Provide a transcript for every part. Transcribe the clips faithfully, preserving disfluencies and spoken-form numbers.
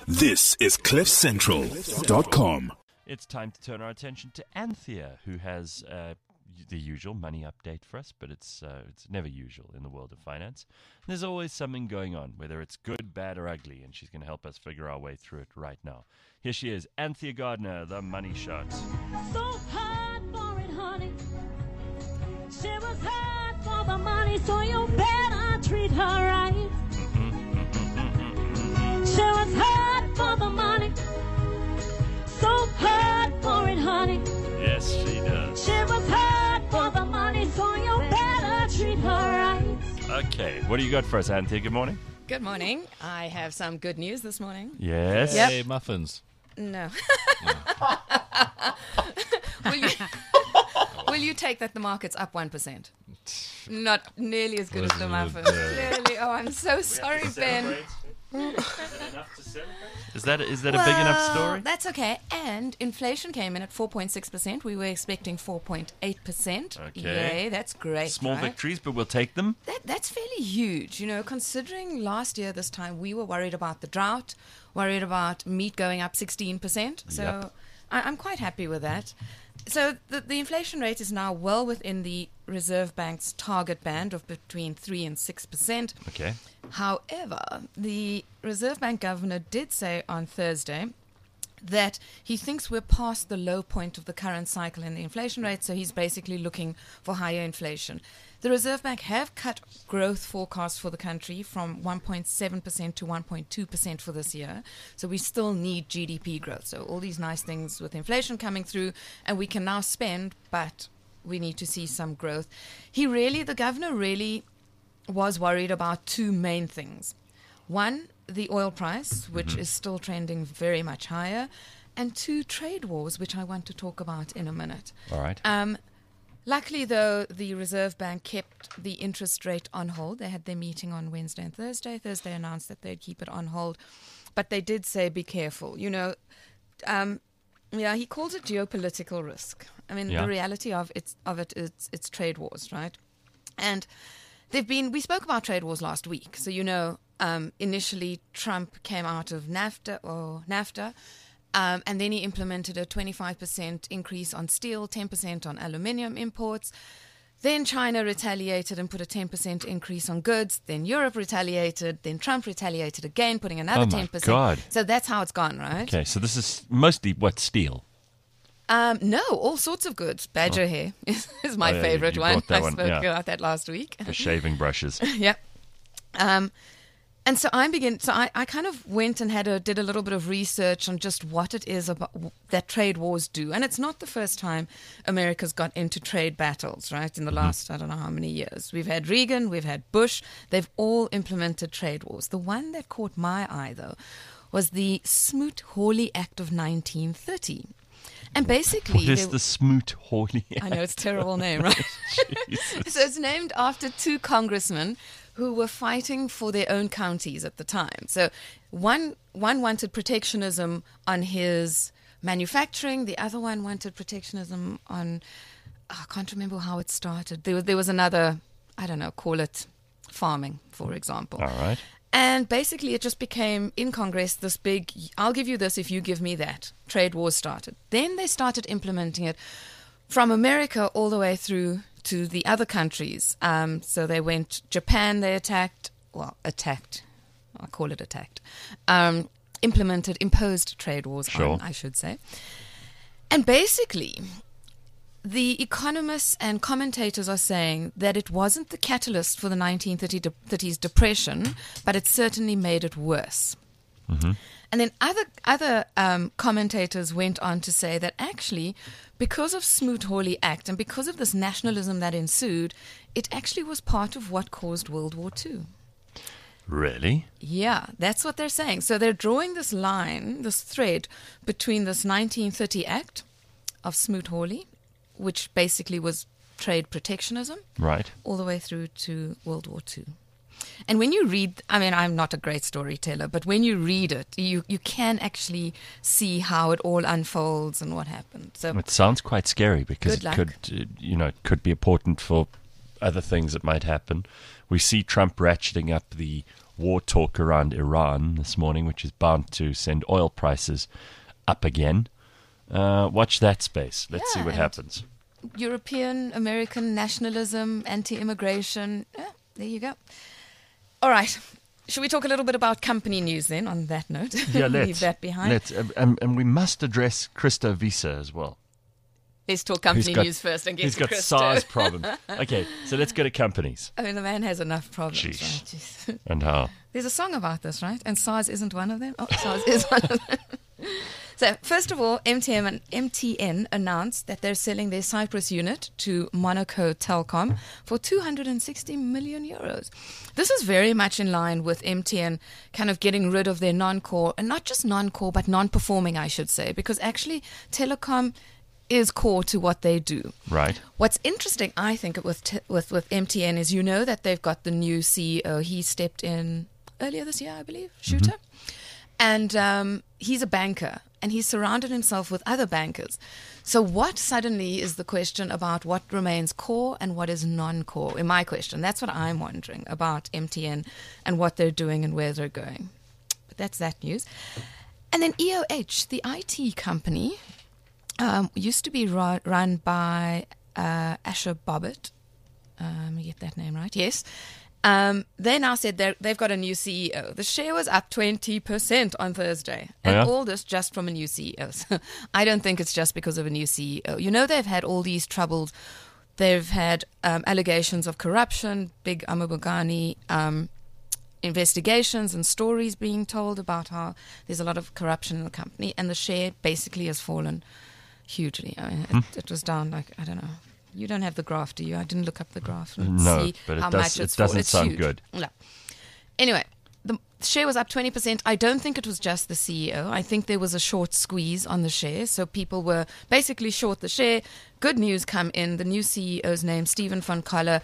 This is cliff central dot com. It's time to turn our attention to Anthea, who has uh, the usual money update for us, but it's uh, it's never usual in the world of finance. There's always something going on, whether it's good, bad, or ugly, and she's going to help us figure our way through it right now. Here she is, Anthea Gardner, the Money Shot. So hard for it, honey. She was hard for the money, so you better treat her right. She was hard for the money, so hard for it, honey. Yes, she does. She was hard for the money, so you better treat her right. Okay, what do you got for us, Anthea? Good morning. Good morning. I have some good news this morning. Yes. Yep. Hey, muffins. No. will, you, will you take that the market's up one percent? Not nearly as good as the muffins. Clearly. Oh, I'm so sorry, Ben. Is that is that well, a big enough story? That's okay. And inflation came in at four point six percent. We were expecting four point eight percent. Okay. Yay, that's great. Small right? victories, but we'll take them. That, that's fairly huge, you know, considering last year this time we were worried about the drought, worried about meat going up sixteen percent. So Yep. I, I'm quite happy with that. So the, the inflation rate is now well within the Reserve Bank's target band of between three and six percent. Okay. However, the Reserve Bank governor did say on Thursday that he thinks we're past the low point of the current cycle in the inflation rate, so he's basically looking for higher inflation. The Reserve Bank have cut growth forecasts for the country from one point seven percent to one point two percent for this year, so we still need G D P growth. So all these nice things with inflation coming through, and we can now spend, but we need to see some growth. He really, the governor really was worried about two main things. One, the oil price, which mm-hmm. is still trending very much higher, and two, trade wars, which I want to talk about in a minute. All right. Um, luckily, though, the Reserve Bank kept the interest rate on hold. They had their meeting on Wednesday and Thursday. Thursday announced that they'd keep it on hold, but they did say, be careful. You know, um, yeah, he calls it geopolitical risk. I mean, Yeah. the reality of it's of it is it's trade wars, right? And they've been. We spoke about trade wars last week, so you know. Um, initially, Trump came out of NAFTA or NAFTA, um, and then he implemented a twenty-five percent increase on steel, ten percent on aluminium imports. Then China retaliated and put a ten percent increase on goods. Then Europe retaliated. Then Trump retaliated again, putting another Oh my ten percent. God. So that's how it's gone, right? Okay, so this is mostly what, steel? Um, no, all sorts of goods. Badger oh. hair is, is my Oh, yeah, favorite you one. brought that I one, spoke yeah. about that last week. The shaving brushes. Yep. Um, and so I begin. So I, I kind of went and had a did a little bit of research on just what it is about that trade wars do. And it's not the first time America's got into trade battles, right? In the last I don't know how many years, we've had Reagan, we've had Bush. They've all implemented trade wars. The one that caught my eye though was the Smoot-Hawley Act of nineteen thirty. And basically, What is the Smoot-Hawley Act? I know it's a terrible name, right? So it's named after two congressmen who were fighting for their own counties at the time. So one one wanted protectionism on his manufacturing. The other one wanted protectionism on, I can't remember how it started. There was, there was another, I don't know, call it farming, for example. All right. And basically, it just became, in Congress, this big, I'll give you this if you give me that. Trade wars started. Then they started implementing it from America all the way through to the other countries. Um, so they went, Japan they attacked, well, attacked, I'll call it attacked, um, implemented, imposed trade wars Sure. on, I should say. And basically, the economists and commentators are saying that it wasn't the catalyst for the nineteen thirties depression, but it certainly made it worse. Mm-hmm. And then other other um, commentators went on to say that actually, because of Smoot-Hawley Act and because of this nationalism that ensued, it actually was part of what caused World War Two. Really? Yeah, that's what they're saying. So they're drawing this line, this thread between this nineteen thirty Act of Smoot-Hawley, which basically was trade protectionism, Right. all the way through to World War Two. And when you read, I mean, I'm not a great storyteller, but when you read it, you, you can actually see how it all unfolds and what happened. So It sounds quite scary because Good it luck. could, uh, you know, it could be important for other things that might happen. We see Trump ratcheting up the war talk around Iran this morning, which is bound to send oil prices up again. Uh, watch that space. Let's Yeah, see what and- happens. European, American nationalism, anti-immigration. Yeah, there you go. All right. Should we talk a little bit about company news then on that note? Yeah, let's. Leave that behind. Let's. Um, and, and we must address Christo Visa as well. Let's talk company Who's got- news first and get He's to got Christo. SARS problems. Okay, so let's go to companies. I mean, the man has enough problems. Jeez. Right? Jeez. And how? There's a song about this, right? And SARS isn't one of them. Oh, SARS is one of them. So, first of all, M T N, M T N announced that they're selling their Cyprus unit to Monaco Telkom for two hundred sixty million euros. This is very much in line with M T N kind of getting rid of their non-core, and not just non-core, but non-performing, I should say, because actually telecom is core to what they do. Right. What's interesting, I think, with t- with with M T N is you know that they've got the new C E O. He stepped in earlier this year, I believe, Shooter, and um, he's a banker, and he's surrounded himself with other bankers. So, what suddenly is the question about what remains core and what is non-core? In my question, that's what I'm wondering about M T N and what they're doing and where they're going. But that's that news. And then E O H, the I T company. Um, used to be ru- run by uh, Asher Bobbitt. Um, you get that name right? Yes. Um, they now said they're- they've got a new C E O. The share was up twenty percent on Thursday. Oh, And yeah? all this just from a new C E O. So I don't think it's just because of a new C E O. You know, they've had all these troubles. They've had um, allegations of corruption, big Amabugani um, investigations and stories being told about how there's a lot of corruption in the company. And the share basically has fallen hugely. I mean, it, it was down like, I don't know. You don't have the graph, do you? I didn't look up the graph and No, see but it how does- much it it's fall- doesn't it's sound huge. good. No. Anyway, the share was up twenty percent. I don't think it was just the C E O. I think there was a short squeeze on the share. So people were basically short the share. Good news come in. The new C E O's name, Stephen van Coller.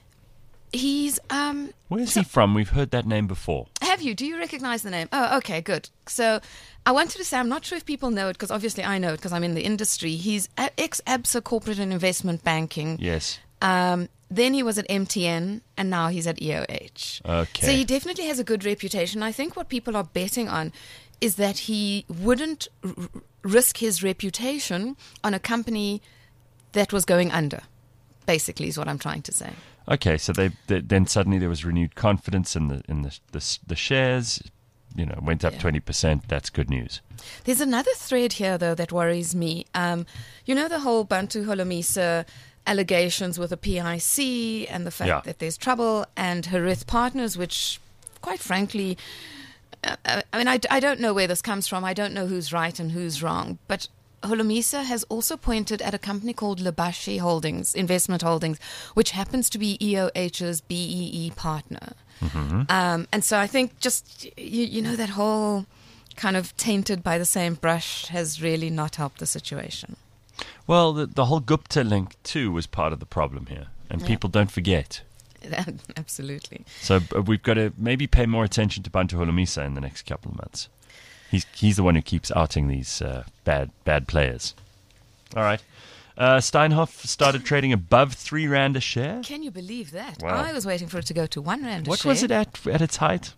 He's um Where's he from? We've heard that name before. have you? Do you recognize the name? Oh, okay, good. So I wanted to say, I'm not sure if people know it, because obviously I know it because I'm in the industry. He's a- ex-ABSA Corporate and Investment Banking. Yes. Um, then he was at M T N, and now he's at E O H. Okay. So he definitely has a good reputation. I think what people are betting on is that he wouldn't r- r- risk his reputation on a company that was going under, basically, is what I'm trying to say. Okay, so they, they then suddenly there was renewed confidence in the in the the, s- the shares. You know, went up Yeah. twenty percent. That's good news. There's another thread here, though, that worries me. Um, you know, the whole Bantu Holomisa allegations with the P I C and the fact Yeah. that there's trouble, and Harith Partners, which, quite frankly, uh, uh, I mean, I, d- I don't know where this comes from. I don't know who's right and who's wrong. But Holomisa has also pointed at a company called Labashi Holdings, Investment Holdings, which happens to be E O H's B E E partner. Um, and so I think just, you, you know, that whole kind of tainted by the same brush has really not helped the situation. Well, the the whole Gupta link too was part of the problem here, and Yeah. people don't forget. Absolutely. So uh, we've got to maybe pay more attention to Bantu Holomisa in the next couple of months. He's he's the one who keeps outing these uh, bad bad players. All right. Uh, Steinhoff started trading above three rand a share. Can you believe that? Wow. I was waiting for it to go to one rand a What share. was it at at its height?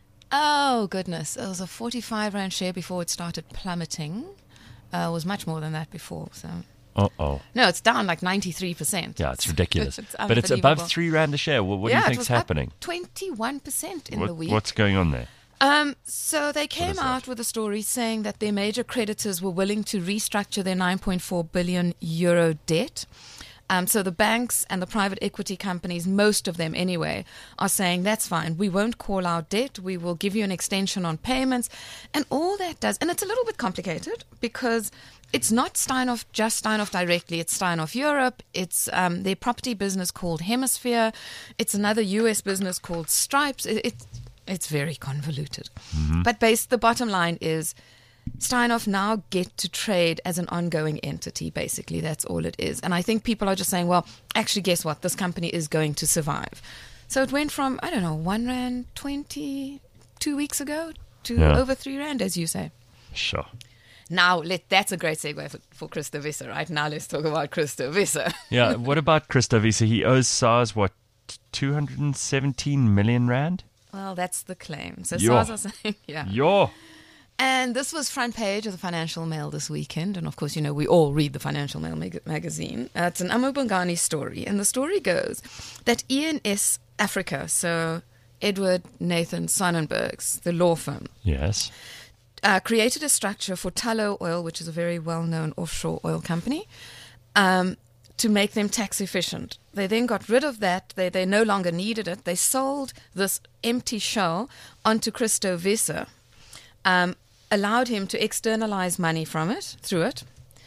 Oh, goodness. It was a forty-five rand share before it started plummeting. Uh, it was much more than that before. So Uh oh. no, it's down like ninety-three percent. Yeah, it's ridiculous. It's but it's above unbelievable. three rand a share. Well, what yeah, do you it think's was up happening? twenty-one percent in What- the week. What's going on there? Um, so they came is that? out with a story saying that their major creditors were willing to restructure their nine point four billion euro debt. Um, so the banks and the private equity companies, most of them anyway, are saying that's fine. We won't call our debt. We will give you an extension on payments. And all that does, and it's a little bit complicated because it's not Steinhoff, just Steinhoff directly. It's Steinhoff Europe. It's um, their property business called Hemisphere. It's another U S business called Stripes. It, it, it's very convoluted. But base, the bottom line is Steinhoff now get to trade as an ongoing entity, basically. That's all it is. And I think people are just saying, well, actually, guess what? This company is going to survive. So it went from, I don't know, one rand twenty two weeks ago to Yeah. over three rand, as you say. Sure. Now, let, that's a great segue for, for Christo Visser, right? Now let's talk about Christo Visser. Yeah. What about Christo Visa? He owes SARS what two hundred seventeen million rand. Well, that's the claim. So Yo. SARS are saying, yeah. Yo. And this was front page of the Financial Mail this weekend. And of course, you know, we all read the Financial Mail mag- magazine. Uh, it's an Amubungani story. And the story goes that E N S Africa, so Edward Nathan Sonnenberg's, the law firm, Yes. uh, created a structure for Tullow Oil, which is a very well-known offshore oil company, um, to make them tax efficient. They then got rid of that. They, they no longer needed it. They sold this empty shell onto Christo Visser, um, allowed him to externalize money from it, through it.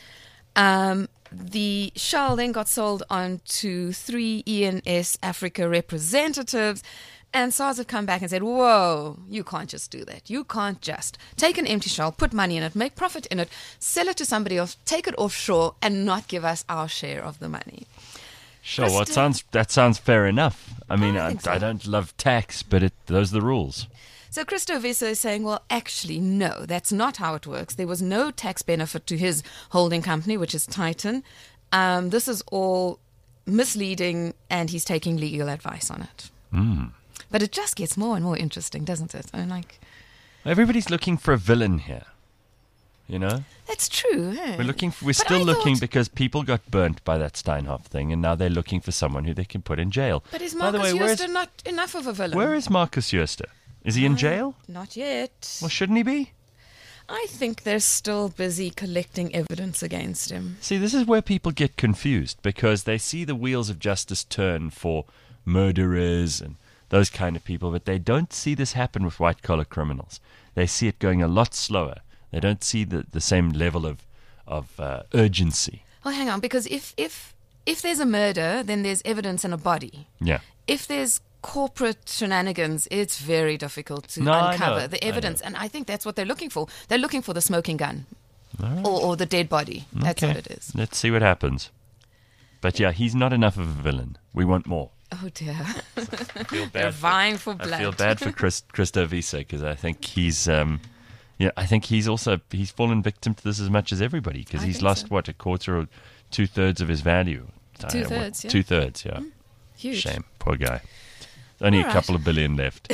Um, the shell then got sold on to three E N S Africa representatives, and SARS have come back and said, whoa, you can't just do that. You can't just take an empty shell, put money in it, make profit in it, sell it to somebody else, take it offshore, and not give us our share of the money. Sure. Well, it Christo- sounds that sounds fair enough. I mean, I I, think so. I don't love tax, but it, those are the rules. So Christo Visser is saying, well, actually, no, that's not how it works. There was no tax benefit to his holding company, which is Titan. Um, this is all misleading, and he's taking legal advice on it. Mm. But it just gets more and more interesting, doesn't it? I mean, like, Everybody's looking for a villain here. You know, that's true. Eh? we're looking. For, we're But still I looking thought- because people got burnt by that Steinhoff thing, and now they're looking for someone who they can put in jail. But is By the Marcus way, where's, Jooste not enough of a villain? where is Marcus Jooste? Is he in jail? Not yet. Well, shouldn't he be? I think they're still busy collecting evidence against him. See, this is where people get confused because they see the wheels of justice turn for murderers and those kind of people, but they don't see this happen with white-collar criminals. They see it going a lot slower. They don't see the, the same level of of uh, urgency. Well, hang on, because if if if there's a murder, then there's evidence in a body. Yeah. If there's corporate shenanigans, it's very difficult to No, I uncover know, the I know. evidence, and I think that's what they're looking for. They're looking for the smoking gun All right. or, or the dead body. That's Okay. what it is. Let's see what happens. But yeah, he's not enough of a villain. We want more. Oh dear, I feel they're bad. For, vying for blood. I feel bad for Chris, Christo Visser because I think he's, um, yeah, I think he's also he's fallen victim to this as much as everybody because I he's think lost so. what, a quarter or two thirds of his value. Two Uh, what- thirds, yeah. Two thirds, yeah. Huge. Shame, poor guy. Only All a right. couple of billion left.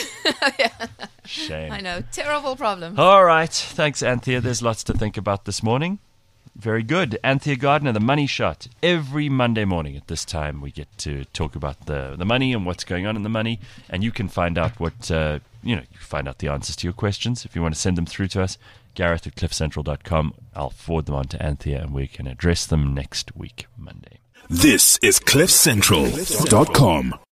Shame. I know, terrible problem. All right. Thanks, Anthea. There's lots to think about this morning. Very good. Anthea Gardner, The Money Shot. Every Monday morning at this time, we get to talk about the, the money and what's going on in the money. And you can find out what, uh, you know, you can find out the answers to your questions. If you want to send them through to us, Gareth at cliff central dot com. I'll forward them on to Anthea and we can address them next week, Monday. This is cliff central dot com.